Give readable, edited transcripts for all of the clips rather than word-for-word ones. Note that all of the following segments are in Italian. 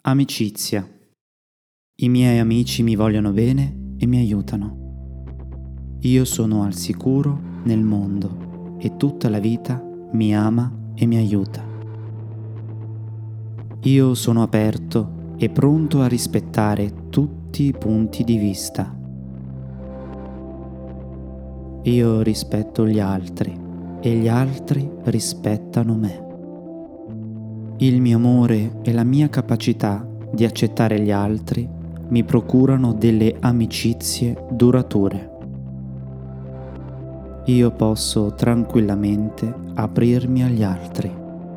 Amicizia. I miei amici mi vogliono bene e mi aiutano. Io sono al sicuro nel mondo e tutta la vita mi ama e mi aiuta. Io sono aperto e pronto a rispettare tutti i punti di vista. Io rispetto gli altri e gli altri rispettano me. Il mio amore e la mia capacità di accettare gli altri mi procurano delle amicizie durature. Io posso tranquillamente aprirmi agli altri.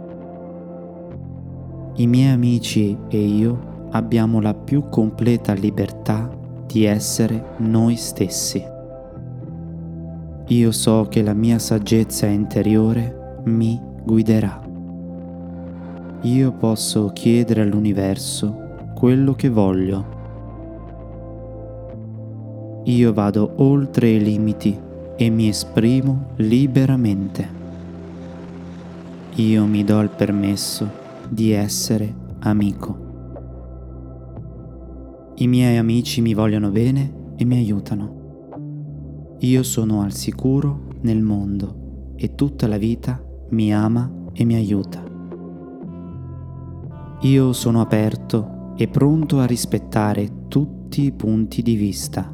I miei amici e io abbiamo la più completa libertà di essere noi stessi. Io so che la mia saggezza interiore mi guiderà. Io posso chiedere all'universo quello che voglio. Io vado oltre i limiti e mi esprimo liberamente. Io mi do il permesso di essere amico. I miei amici mi vogliono bene e mi aiutano. Io sono al sicuro nel mondo e tutta la vita mi ama e mi aiuta. Io sono aperto e pronto a rispettare tutti i punti di vista.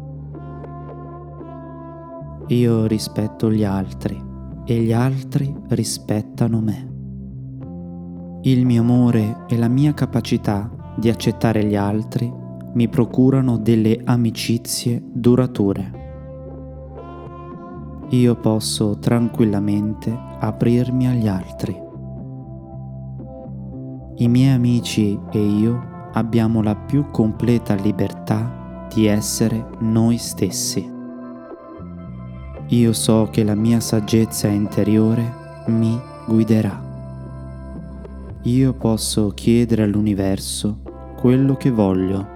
Io rispetto gli altri e gli altri rispettano me. Il mio amore e la mia capacità di accettare gli altri mi procurano delle amicizie durature. Io posso tranquillamente aprirmi agli altri. I miei amici e io abbiamo la più completa libertà di essere noi stessi. Io so che la mia saggezza interiore mi guiderà. Io posso chiedere all'universo quello che voglio.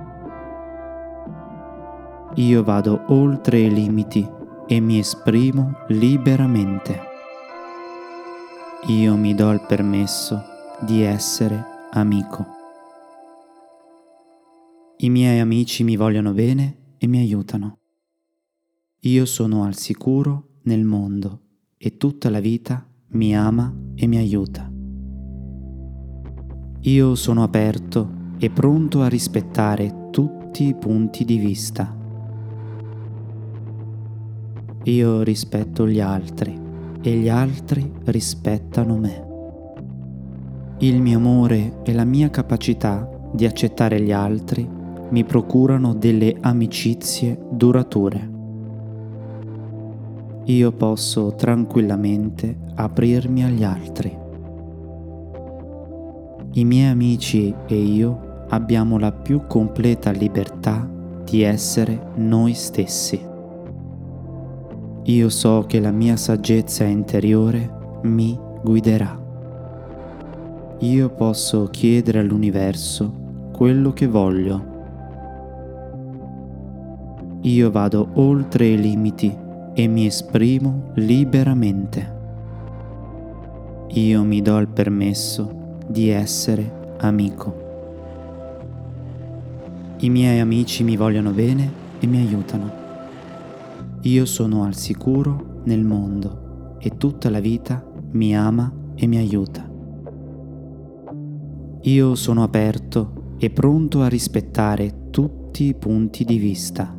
Io vado oltre i limiti e mi esprimo liberamente. Io mi do il permesso di essere amico. I miei amici mi vogliono bene e mi aiutano. Io sono al sicuro nel mondo e tutta la vita mi ama e mi aiuta. Io sono aperto e pronto a rispettare tutti i punti di vista. Io rispetto gli altri e gli altri rispettano me. Il mio amore e la mia capacità di accettare gli altri mi procurano delle amicizie durature. Io posso tranquillamente aprirmi agli altri. I miei amici e io abbiamo la più completa libertà di essere noi stessi. Io so che la mia saggezza interiore mi guiderà. Io posso chiedere all'universo quello che voglio. Io vado oltre i limiti e mi esprimo liberamente. Io mi do il permesso di essere amico. I miei amici mi vogliono bene e mi aiutano. Io sono al sicuro nel mondo e tutta la vita mi ama e mi aiuta. Io sono aperto e pronto a rispettare tutti i punti di vista.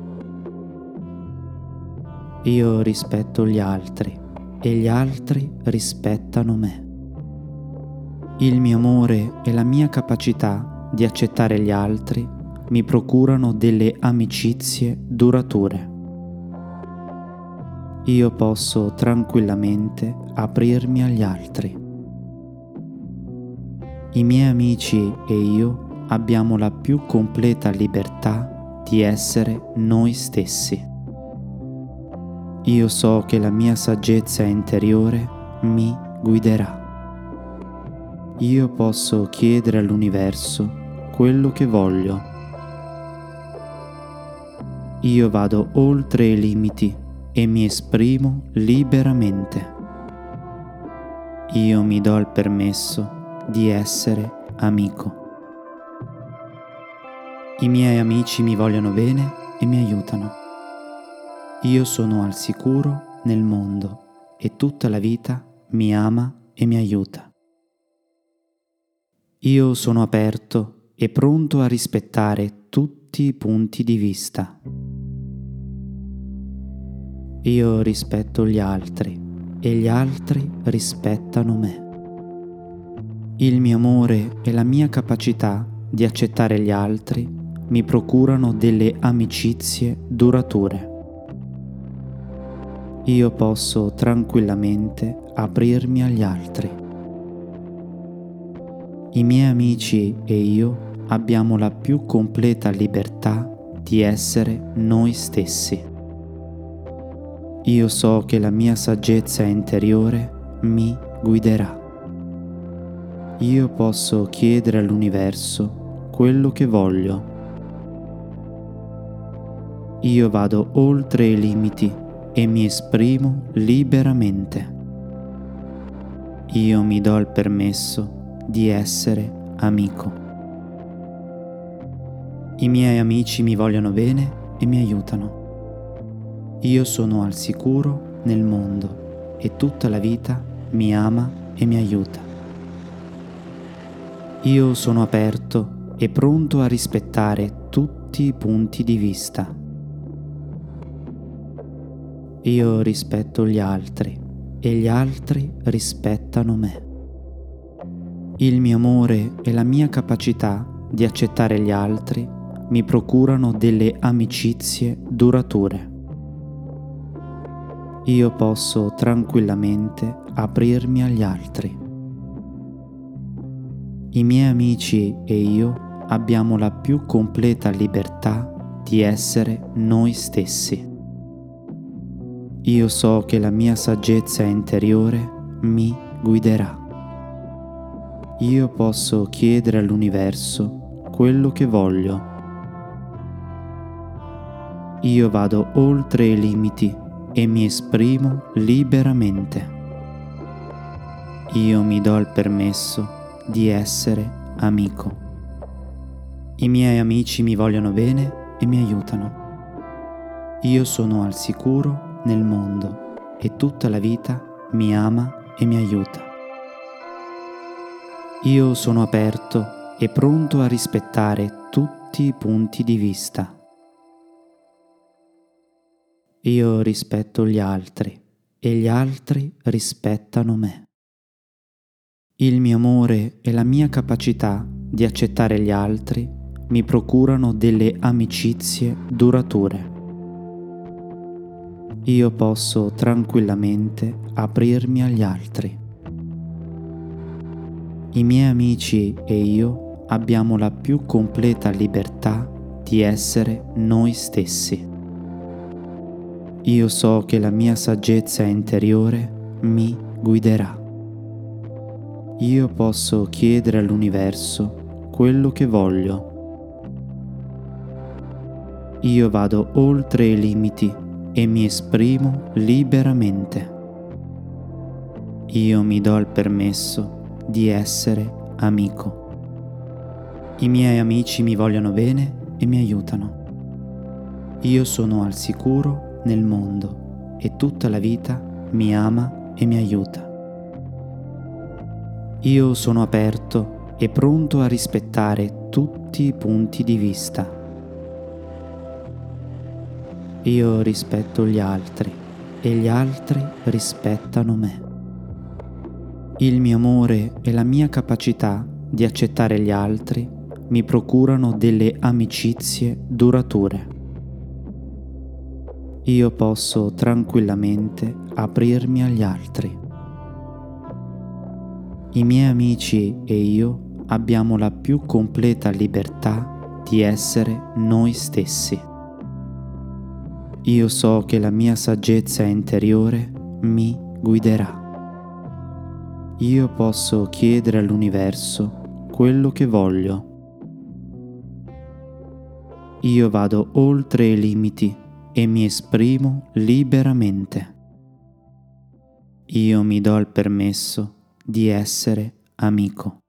Io rispetto gli altri e gli altri rispettano me. Il mio amore e la mia capacità di accettare gli altri mi procurano delle amicizie durature. Io posso tranquillamente aprirmi agli altri. I miei amici e io abbiamo la più completa libertà di essere noi stessi. Io so che la mia saggezza interiore mi guiderà. Io posso chiedere all'universo quello che voglio. Io vado oltre i limiti e mi esprimo liberamente. Io mi do il permesso di essere amico. I miei amici mi vogliono bene e mi aiutano. Io sono al sicuro nel mondo e tutta la vita mi ama e mi aiuta. Io sono aperto e pronto a rispettare tutti i punti di vista. Io rispetto gli altri e gli altri rispettano me. Il mio amore e la mia capacità di accettare gli altri mi procurano delle amicizie durature. Io posso tranquillamente aprirmi agli altri. I miei amici e io abbiamo la più completa libertà di essere noi stessi. Io so che la mia saggezza interiore mi guiderà. Io posso chiedere all'universo quello che voglio. Io vado oltre i limiti e mi esprimo liberamente. Io mi do il permesso di essere amico. I miei amici mi vogliono bene e mi aiutano. Io sono al sicuro nel mondo e tutta la vita mi ama e mi aiuta. Io sono aperto e pronto a rispettare tutti i punti di vista. Io rispetto gli altri e gli altri rispettano me. Il mio amore e la mia capacità di accettare gli altri mi procurano delle amicizie durature. Io posso tranquillamente aprirmi agli altri. I miei amici e io abbiamo la più completa libertà di essere noi stessi. Io so che la mia saggezza interiore mi guiderà. Io posso chiedere all'universo quello che voglio. Io vado oltre i limiti e mi esprimo liberamente. Io mi do il permesso di essere amico. I miei amici mi vogliono bene e mi aiutano. Io sono al sicuro nel mondo e tutta la vita mi ama e mi aiuta. Io sono aperto e pronto a rispettare tutti i punti di vista. Io rispetto gli altri e gli altri rispettano me. Il mio amore e la mia capacità di accettare gli altri mi procurano delle amicizie durature. Io posso tranquillamente aprirmi agli altri. I miei amici e io abbiamo la più completa libertà di essere noi stessi. Io so che la mia saggezza interiore mi guiderà. Io posso chiedere all'universo quello che voglio. Io vado oltre i limiti e mi esprimo liberamente. Io mi do il permesso di essere amico. I miei amici mi vogliono bene e mi aiutano. Io sono al sicuro nel mondo e tutta la vita mi ama e mi aiuta. Io sono aperto e pronto a rispettare tutti i punti di vista. Io rispetto gli altri e gli altri rispettano me. Il mio amore e la mia capacità di accettare gli altri mi procurano delle amicizie durature. Io posso tranquillamente aprirmi agli altri. I miei amici e io abbiamo la più completa libertà di essere noi stessi. Io so che la mia saggezza interiore mi guiderà. Io posso chiedere all'universo quello che voglio. Io vado oltre i limiti e mi esprimo liberamente. Io mi do il permesso di essere amico.